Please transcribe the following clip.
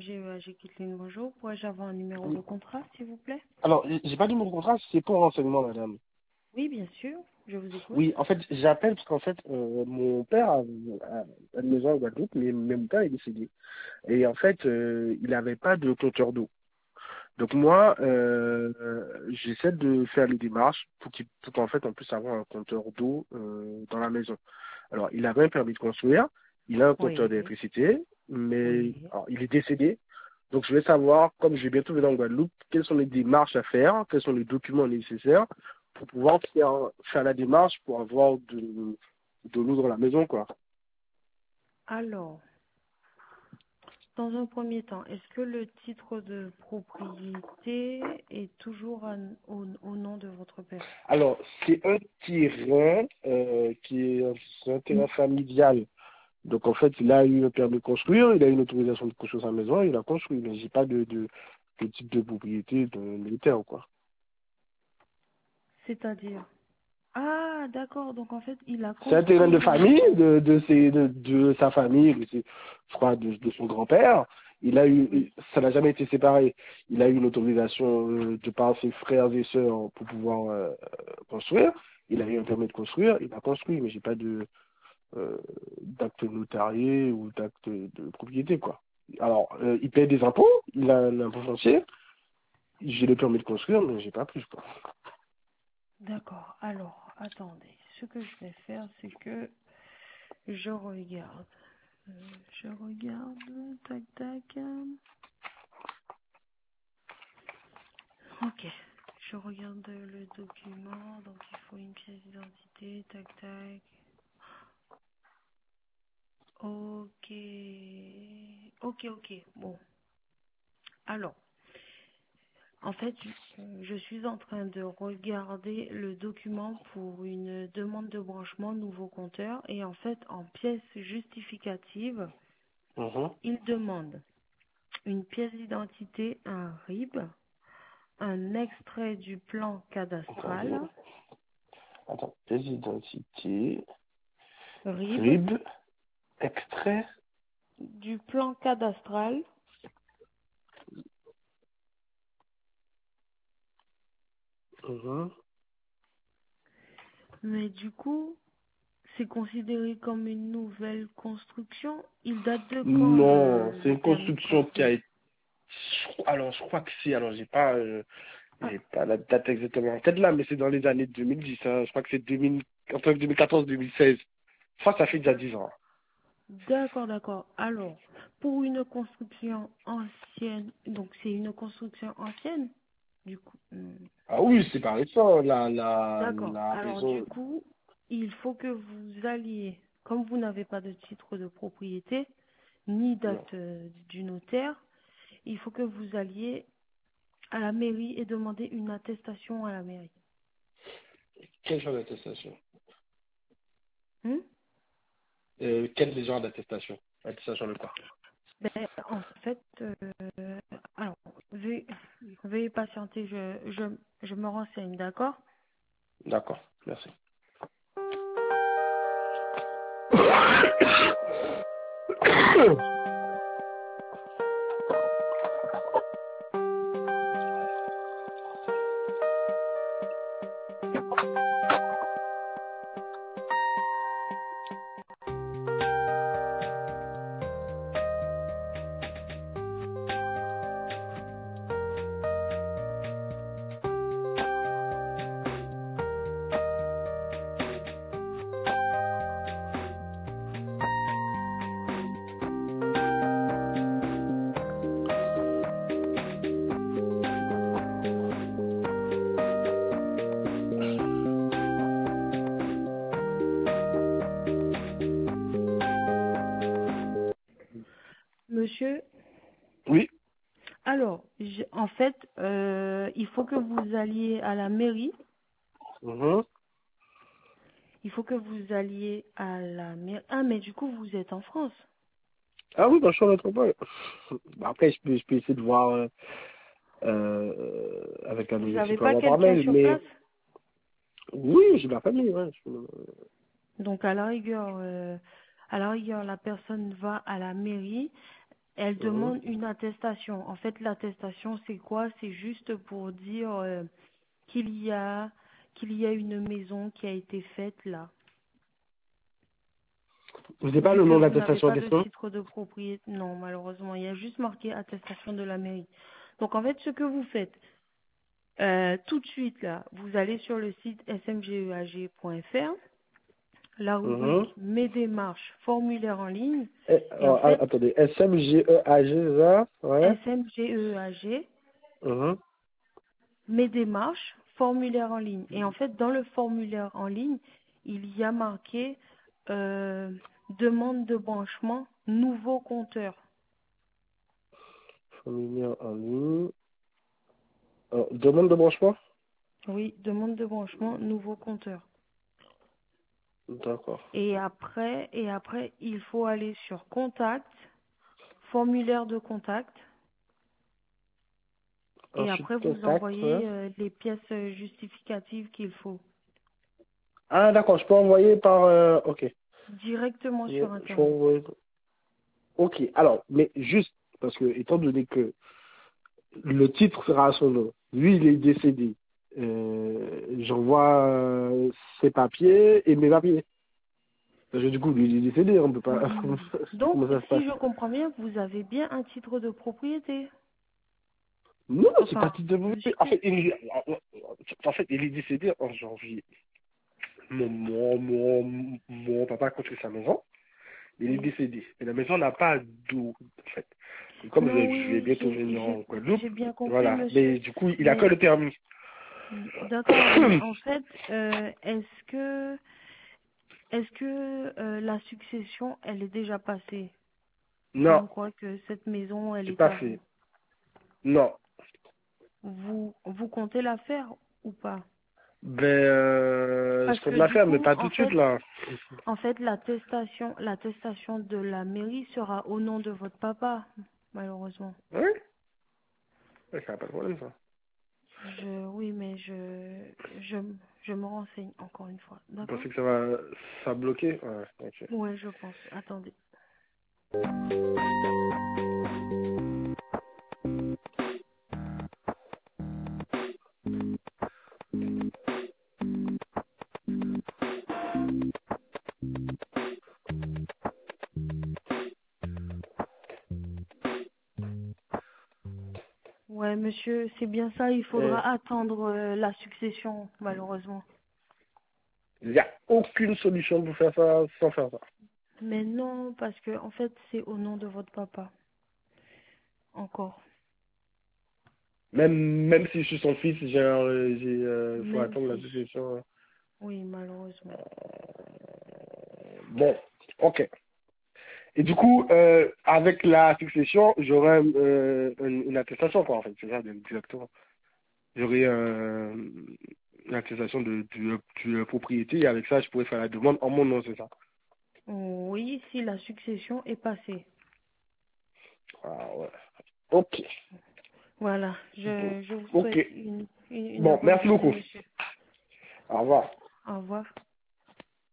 MGEAG Kitline, bonjour. Pourrais-je avoir un numéro Oui. de contrat, s'il vous plaît? Alors, j'ai pas de numéro de contrat, c'est pour renseignement, madame. Oui, bien sûr, je vous écoute. Oui, en fait, j'appelle parce qu'en fait, mon père a une maison en Guadeloupe, mais mon père est décédé. Et en fait, il n'avait pas de compteur d'eau. Donc moi, j'essaie de faire les démarches pour qu'en fait, on puisse avoir un compteur d'eau dans la maison. Alors, il avait un permis de construire, il a un compteur Oui, d'électricité, mais oui. alors, il est décédé. Donc, je vais savoir, comme je vais bientôt venir en Guadeloupe, quelles sont les démarches à faire, quels sont les documents nécessaires pour pouvoir faire la démarche pour avoir de l'eau dans la maison, quoi. Alors, dans un premier temps, est-ce que le titre de propriété est toujours au nom de votre père? Alors, c'est un terrain c'est un terrain familial. Donc, en fait, il a eu un permis de construire, il a eu une autorisation de construire sa maison, il a construit. Mais j'ai pas de type de propriété de militaire, quoi. C'est-à-dire? Ah, d'accord, donc en fait, il a C'est un terrain de construit. famille, de sa famille, je crois, de son grand-père. Oui. Ça n'a jamais été séparé. Il a eu une autorisation de par ses frères et sœurs pour pouvoir construire. Il a eu un permis de construire, il a construit, mais j'ai pas d'acte notarié ou d'acte de propriété, quoi. Alors, il paye des impôts, il a un impôt foncier, j'ai le permis de construire, mais j'ai pas plus, quoi. D'accord, alors, attendez. Ce que je vais faire, c'est que je regarde. Je regarde, tac, tac. Ok, je regarde le document, donc il faut une pièce d'identité, tac, tac. Ok, ok, bon. Alors, en fait, je suis en train de regarder le document pour une demande de branchement nouveau compteur et en fait, en pièce justificative, Mhm. il demande une pièce d'identité, un RIB, un extrait du plan Attendez. cadastral, Attends, pièce d'identité, RIB, RIB, extrait. du plan cadastral, Mhm. mais du coup, c'est considéré comme une nouvelle construction. Il date de quand Non, c'est le une permis de construction qui a construire? été. Alors, je crois que c'est. Alors, Ah, j'ai pas la date exactement en tête là, mais c'est dans les années 2010. Hein. Je crois que c'est 2000, entre 2014-2016. Je crois que ça fait déjà 10 ans. d'accord. Alors, pour une construction ancienne, donc c'est une construction ancienne, du coup. Ah oui, c'est pas récent. D'accord. La Alors, du maison. coup, il faut que vous alliez, comme vous n'avez pas de titre de propriété, ni Non. date du notaire, il faut que vous alliez à la mairie et demander une attestation à la mairie. Quel genre d'attestation Hmm. Quel genre d'attestation Attestation de quoi? Ben, en fait, alors, veuillez patienter, je me renseigne, d'accord? D'accord, merci. Monsieur, Oui. alors, en fait, il faut que vous alliez à la mairie. Mhm. Il faut que vous alliez à la mairie. Ah, mais du coup, vous êtes en France. Ah oui, bah, je suis en métropole. Bah, après, je peux essayer de voir avec un Vous dossier n'avez pour pas avoir par quelqu'un mail, sur mais place? oui, j'ai ma famille, ouais. Donc, à la rigueur, la personne va à la mairie. Elle Mhm. demande une attestation. En fait, l'attestation, c'est quoi? C'est juste pour dire qu'il y a qu'il y a une maison qui a été faite là. Vous n'avez pas Vu le que nom de vous n'avez l'attestation en pas de question? titre de propriété, non, malheureusement, il y a juste marqué attestation de la mairie. Donc en fait, ce que vous faites, tout de suite là, vous allez sur le site smgeag.fr, la Mhm. rubrique Mes démarches, formulaire en ligne, et en Oh, fait, attendez, SMGEAG, ça? Ouais. smgeag, Mhm. Mes démarches, formulaire en ligne. Et en fait, dans le formulaire en ligne, il y a marqué euh, demande de branchement, nouveau compteur. Familial en ligne. Demande de branchement? Oui, demande de branchement, nouveau compteur. D'accord. Et après, il faut aller sur contact, formulaire de contact, et Ensuite, après vous contact, ouais. envoyez les pièces justificatives qu'il faut Ah, d'accord, je peux envoyer par... ok. directement sur Je peux Internet. envoyer... Ok, alors, mais juste, parce que, étant donné que le titre sera à son nom, lui, il est décédé, j'envoie ses papiers et mes papiers. Parce que du coup, lui, il est décédé, on peut pas... Hmm. Donc, Comment ça se passe? si je comprends bien, vous avez bien un titre de propriété. Non, c'est pas Enfin, titre de propriété. j'ai- En fait, il est décédé en janvier. Mon papa a construit sa maison. Il est oui. décédé. Et la maison n'a pas d'eau, en fait. Et comme Non, oui, je vais oui, bientôt venir en Guadeloupe, j'ai bien compris, voilà. monsieur. Mais du coup, il a que Mais le permis. d'accord, mais en fait, est-ce que la succession, elle est déjà passée? Non, Comme quoi que cette maison, elle c'est est pas à vous. fait. Non. Vous comptez la faire ou pas? Ben, Parce je compte que la du faire, mais coup, pas tout de suite, là. l'attestation de la mairie sera au nom de votre papa, malheureusement. Oui, ouais, ça n'a pas de problème, ça. Oui, mais je, je me renseigne encore une fois. Vous D'accord? pensez que ça va bloquer? Ouais, ok. Ouais, je pense. Attendez. Ouais, monsieur, c'est bien ça. Il faudra Et attendre la succession, malheureusement. il n'y a aucune solution pour faire ça sans faire ça. Mais non, parce que en fait, c'est au nom de votre papa. Encore. Même si je suis son fils, faut Même attendre la si. succession. Oui, malheureusement. Bon, ok. Et du coup, avec la succession, j'aurai une attestation, quoi, en fait. C'est ça, exactement. J'aurai une attestation de propriété et avec ça, je pourrais faire la demande en mon nom, c'est ça. Oui, si la succession est passée. Ah ouais. Ok. Voilà. Bon. Je vous Ok. souhaite une Bon, heureuse merci journée, beaucoup. monsieur. Au revoir. Au revoir.